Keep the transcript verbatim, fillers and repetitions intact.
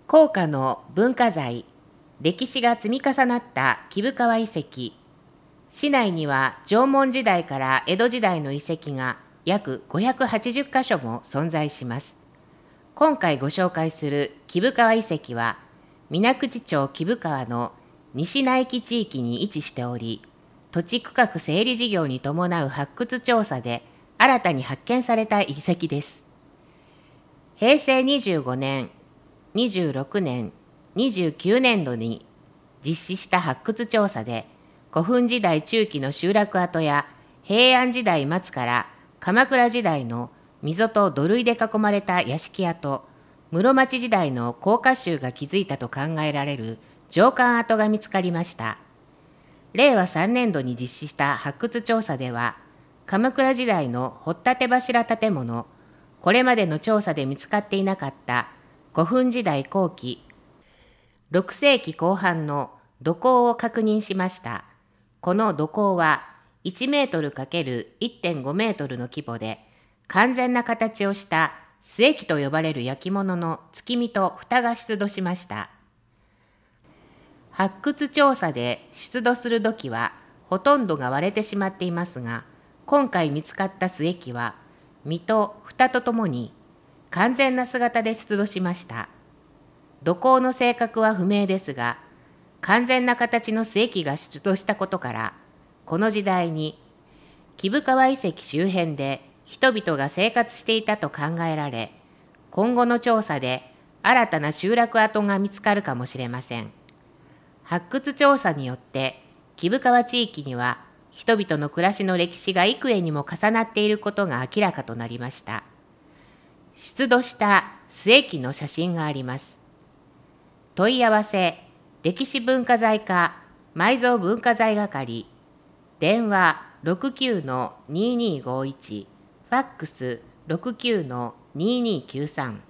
高価の文化財、歴史が積み重なった貴生川遺跡。市内には縄文時代から江戸時代の遺跡が約ごひゃくはちじゅっかしょも存在します。今回ご紹介する貴生川遺跡は、水口町貴生川の西内木地域に位置しており、土地区画整理事業に伴う発掘調査で新たに発見された遺跡です。へいせいにじゅうごねん、にじゅうろくねん、にじゅうきゅうねんどに実施した発掘調査で、古墳時代中期の集落跡や平安時代末から鎌倉時代の溝と土塁で囲まれた屋敷跡、室町時代の甲賀衆が築いたと考えられる城関跡が見つかりました。れいわさんねんどに実施した発掘調査では、鎌倉時代の掘立柱建物、これまでの調査で見つかっていなかった古墳時代後期、ろくせいきこう半の土坑を確認しました。この土坑はいちメートルかけるいってんごメートルの規模で、完全な形をした須恵器と呼ばれる焼き物の月見と蓋が出土しました。発掘調査で出土する土器はほとんどが割れてしまっていますが、今回見つかった須恵器は身と蓋とともに完全な姿で出土しました。土坑の性格は不明ですが、完全な形の須恵器が出土したことから、この時代に貴生川遺跡周辺で人々が生活していたと考えられ、今後の調査で新たな集落跡が見つかるかもしれません。発掘調査によって貴生川地域には人々の暮らしの歴史が幾重にも重なっていることが明らかとなりました。出土した須恵器の写真があります。問い合わせ、歴史文化財課埋蔵文化財係、電話 ろくきゅうのにーにーごいち、ファックス ろくきゅうのにーにーきゅうさん。